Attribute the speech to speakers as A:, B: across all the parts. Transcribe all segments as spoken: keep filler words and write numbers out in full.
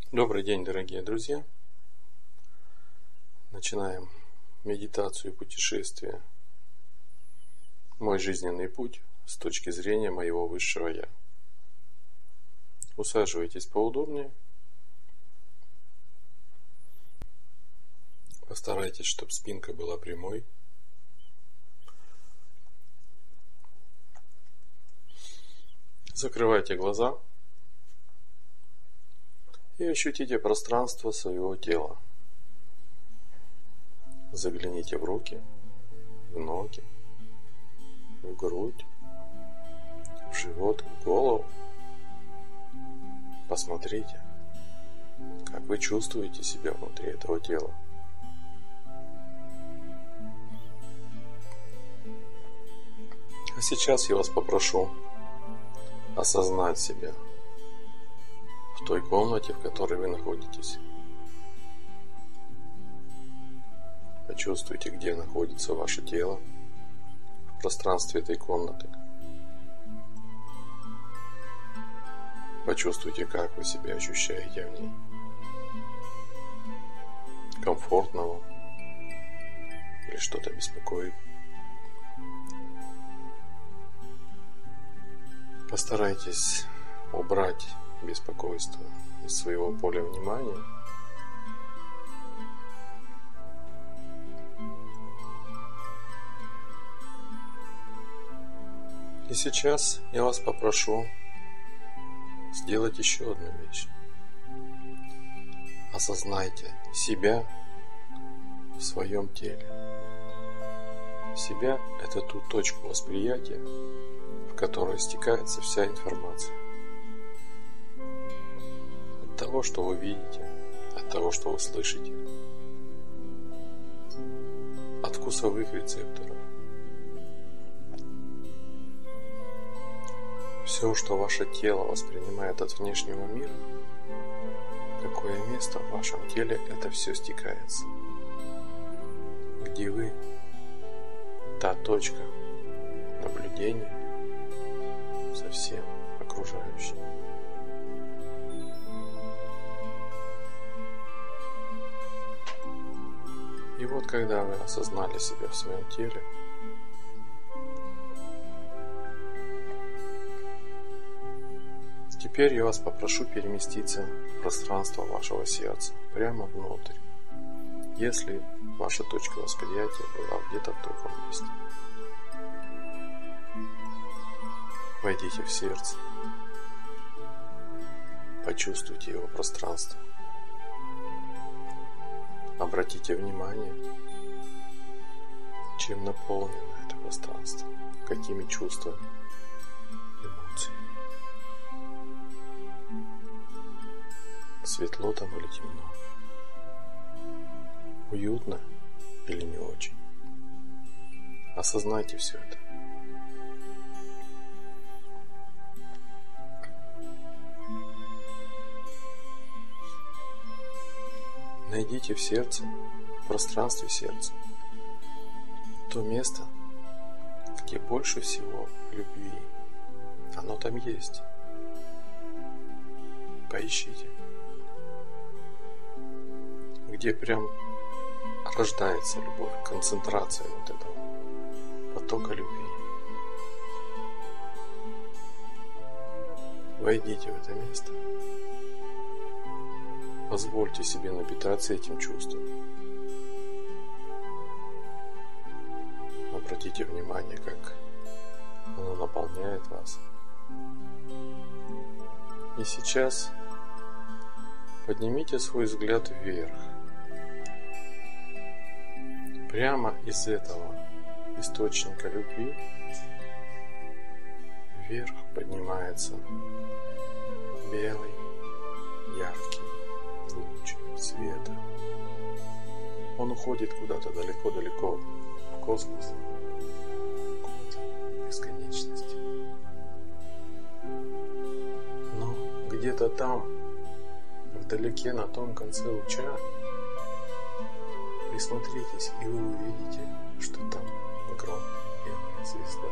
A: Добрый день, дорогие друзья! Начинаем медитацию путешествия «Мой жизненный путь» с точки зрения моего высшего Я. Усаживайтесь поудобнее. Постарайтесь, чтобы спинка была прямой. Закрывайте глаза и ощутите пространство своего тела. Загляните в руки, в ноги, в грудь, в живот, в голову. Посмотрите, как вы чувствуете себя внутри этого тела. А сейчас я вас попрошу осознать себя в той комнате, в которой вы находитесь. Почувствуйте, где находится ваше тело в пространстве этой комнаты. Почувствуйте, как вы себя ощущаете в ней. Комфортно вам или что-то беспокоит. Постарайтесь убрать беспокойство из своего поля внимания. И сейчас я вас попрошу сделать еще одну вещь. Осознайте себя в своем теле. Себя – это ту точку восприятия, в которой стекается вся информация. От того, что вы видите, от того, что вы слышите, от вкусовых рецепторов. Все, что ваше тело воспринимает от внешнего мира, какое место в вашем теле это все стекается. Где вы, та точка наблюдения со всем окружающим. И вот когда вы осознали себя в своем теле, теперь я вас попрошу переместиться в пространство вашего сердца, прямо внутрь, если ваша точка восприятия была где-то в другом месте. Войдите в сердце, почувствуйте его пространство, обратите внимание, чем наполнено это пространство, какими чувствами, эмоциями. Светло там или темно? Уютно или не очень? Осознайте все это. Найдите в сердце, в пространстве сердца, то место, где больше всего любви. Оно там есть. Поищите. Где прям рождается любовь, концентрация вот этого потока любви. Войдите в это место. Позвольте себе напитаться этим чувством. Обратите внимание, как оно наполняет вас. И сейчас поднимите свой взгляд вверх. Прямо из этого источника любви вверх поднимается белый, яркий луч света. Он уходит куда-то далеко-далеко в космос, куда-то в бесконечность. Но где-то там, вдалеке на том конце луча, присмотритесь, и вы увидите, что там огромная белая звезда.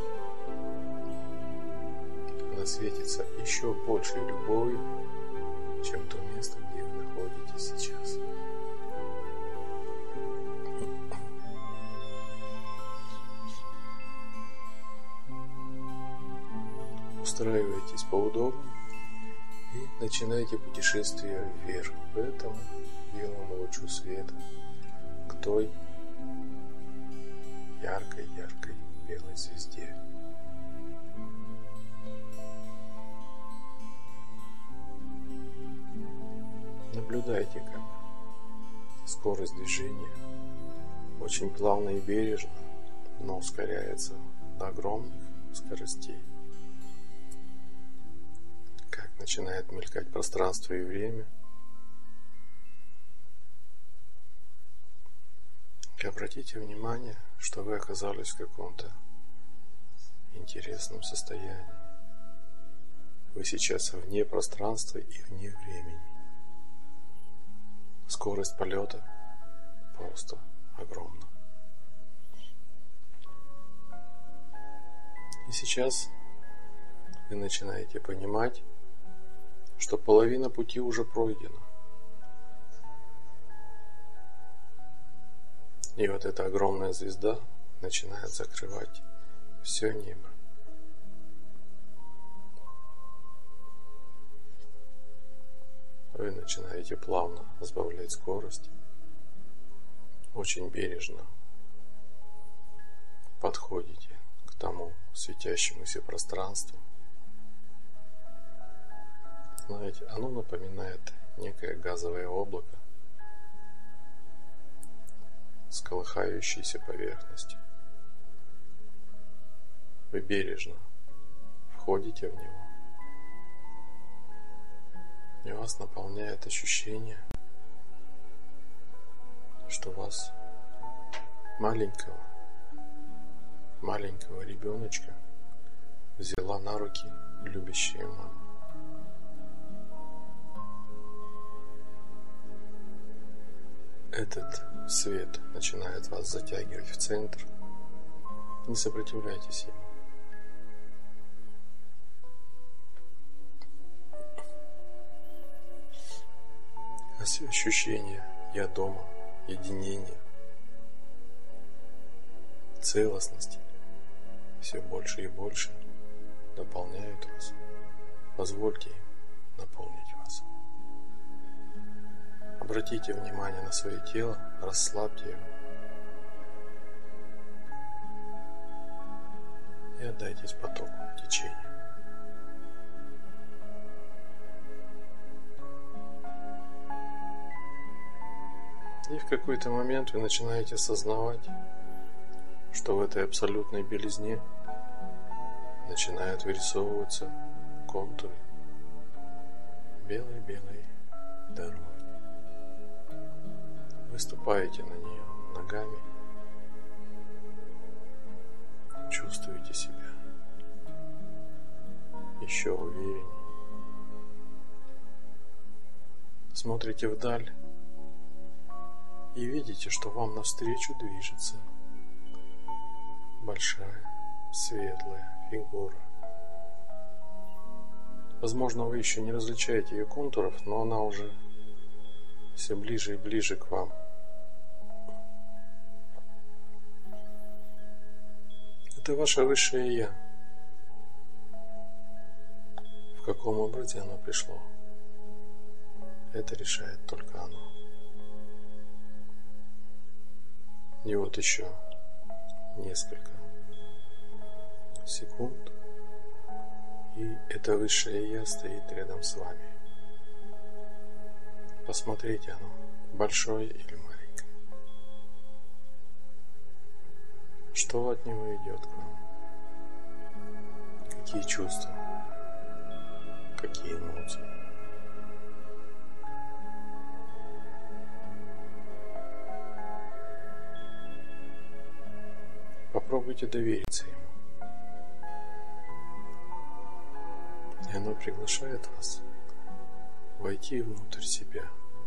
A: Она светится еще большей любовью, чем то место, где вы находитесь сейчас. Устраивайтесь поудобнее и начинайте путешествие вверх по этому белому лучу света к той яркой-яркой белой звезде. Наблюдайте, как скорость движения очень плавно и бережно, но ускоряется до огромных скоростей. Как начинает мелькать пространство и время. И обратите внимание, что вы оказались в каком-то интересном состоянии. Вы сейчас вне пространства и вне времени. Скорость полета просто огромна. И сейчас вы начинаете понимать, что половина пути уже пройдена. И вот эта огромная звезда начинает закрывать все небо. Вы начинаете плавно сбавлять скорость, очень бережно подходите к тому светящемуся пространству. Знаете, оно напоминает некое газовое облако с колыхающейся поверхностью. Вы бережно входите в него, и вас наполняет ощущение, что вас маленького, маленького ребеночка взяла на руки любящая мама. Этот свет начинает вас затягивать в центр. Не сопротивляйтесь ему. Ощущение «я дома», единения, целостности все больше и больше наполняют вас. Позвольте им наполнить вас. Обратите внимание на свое тело, расслабьте его и отдайтесь потоку, течению. И в какой-то момент вы начинаете осознавать, что в этой абсолютной белизне начинают вырисовываться контуры белой-белой дороги. Вы ступаете на нее ногами, чувствуете себя еще увереннее. Смотрите вдаль и видите, что вам навстречу движется большая, светлая фигура. Возможно, вы еще не различаете ее контуров, но она уже все ближе и ближе к вам. Это ваше высшее Я. В каком образе оно пришло, это решает только оно. И вот еще несколько секунд, и это высшее Я стоит рядом с вами. Посмотрите, оно большое или маленькое. Что от него идет к вам? Какие чувства? Какие эмоции? Попробуйте довериться ему. И оно приглашает вас войти внутрь себя.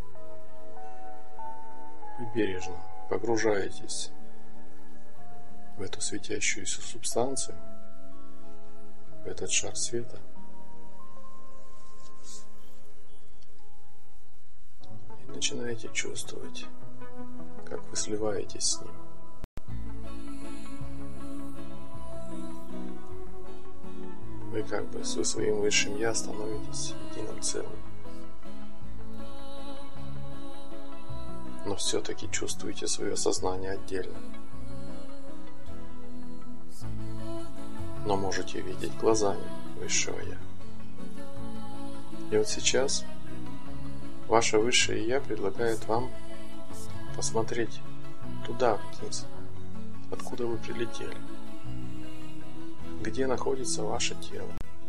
A: Вы бережно погружаетесь в эту светящуюся субстанцию, в этот шар света, начинаете чувствовать, как вы сливаетесь с ним. Вы как бы со своим высшим Я становитесь единым целым. Но все-таки чувствуете свое сознание отдельно. Но можете видеть глазами высшего Я. И вот сейчас ваше высшее Я предлагает вам посмотреть туда, вниз, откуда вы прилетели. Где находится ваше тело.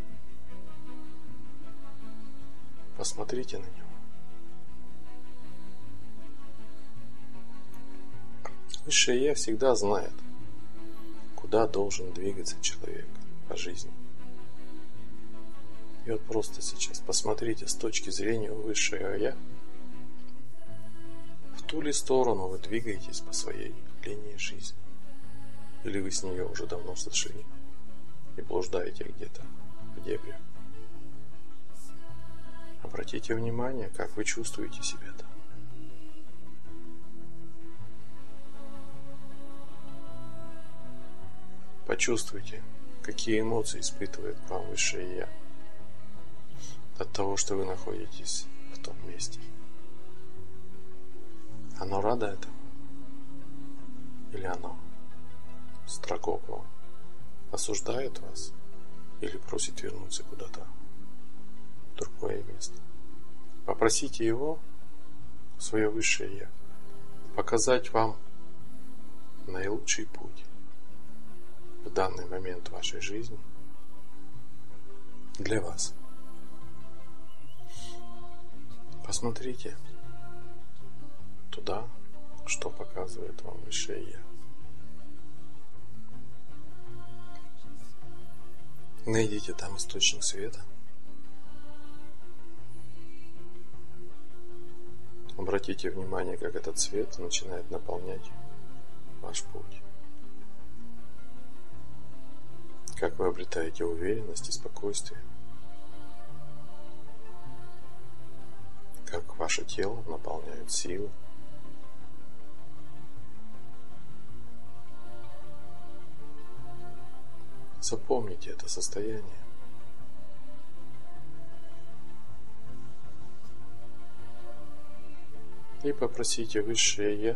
A: Посмотрите на него. Высшее Я всегда знает, куда должен двигаться человек по жизни. И вот просто сейчас посмотрите с точки зрения высшего Я, в ту ли сторону вы двигаетесь по своей линии жизни, или вы с нее уже давно сошли и блуждаете где-то в дебрях. Обратите внимание, как вы чувствуете себя там. Почувствуйте, какие эмоции испытывает к вам высшее Я от того, что вы находитесь в том месте. Оно радо этому? Или оно строго к вам? Осуждает вас или просит вернуться куда-то в другое место? Попросите его, свое высшее Я, показать вам наилучший путь в данный момент вашей жизни для вас. Посмотрите туда, что показывает вам высшее Я. Найдите там источник света. Обратите внимание, как этот свет начинает наполнять ваш путь. Как вы обретаете уверенность и спокойствие. Как ваше тело наполняет силы. Запомните это состояние. И попросите высшее Я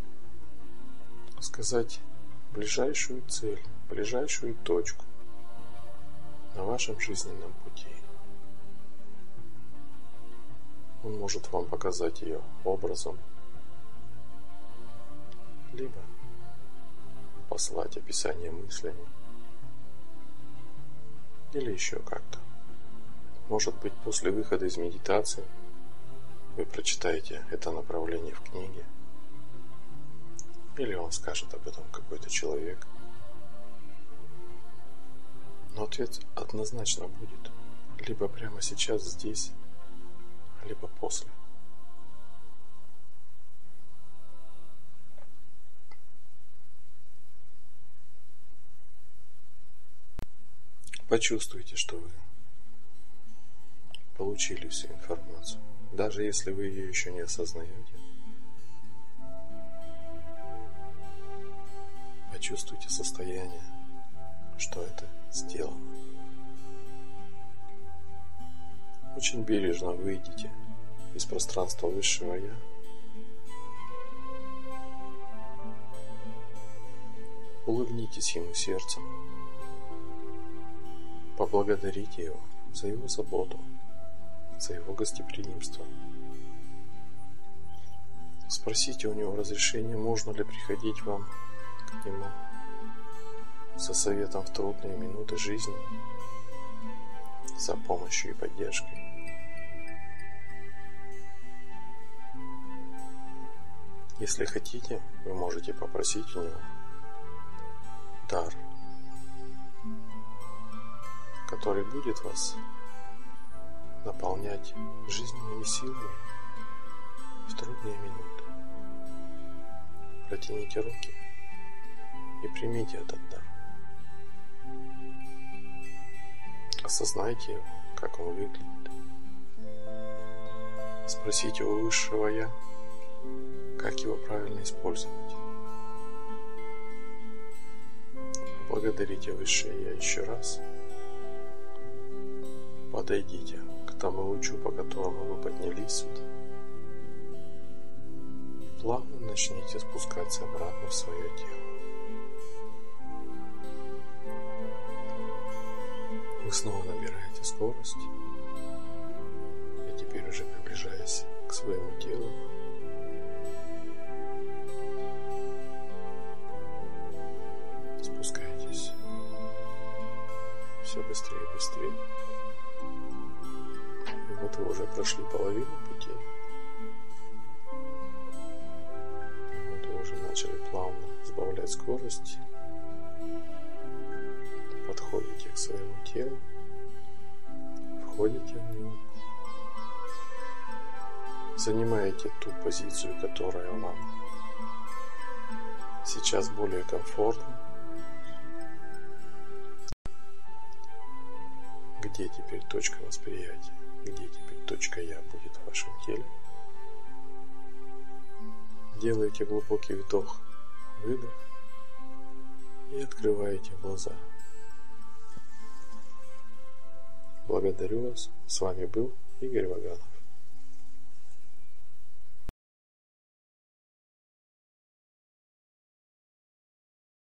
A: сказать ближайшую цель, ближайшую точку на вашем жизненном пути. Он может вам показать ее образом, либо послать описание мыслями, или еще как-то. Может быть, после выхода из медитации вы прочитаете это направление в книге, или вам скажет об этом какой-то человек. Но ответ однозначно будет либо прямо сейчас здесь, либо после. Почувствуйте, что вы получили всю информацию, даже если вы ее еще не осознаете. Почувствуйте состояние, что это сделано. Очень бережно выйдите из пространства высшего Я. Улыбнитесь ему сердцем. Поблагодарите его за его заботу, за его гостеприимство. Спросите у него разрешения, можно ли приходить вам к нему со советом в трудные минуты жизни, за помощью и поддержкой. Если хотите, вы можете попросить у него дар, который будет вас наполнять жизненными силами в трудные минуты. Протяните руки и примите этот дар. Осознайте его, как он выглядит. Спросите у Высшего Я, как его правильно использовать. Поблагодарите Высшее Я еще раз. Подойдите к тому лучу, по которому вы поднялись сюда. И плавно начните спускаться обратно в свое тело. Вы снова набираете скорость. И теперь уже приближаясь к своему телу, спускаетесь все быстрее и быстрее. И вот вы уже прошли половину пути. И вот вы уже начали плавно сбавлять скорость. Подходите к своему телу, входите в него, занимаете ту позицию, которая вам сейчас более комфортна. Где теперь точка восприятия, где теперь точка Я будет в вашем теле. Делаете глубокий вдох, выдох и открываете глаза. Благодарю вас. С вами был Игорь Ваганов.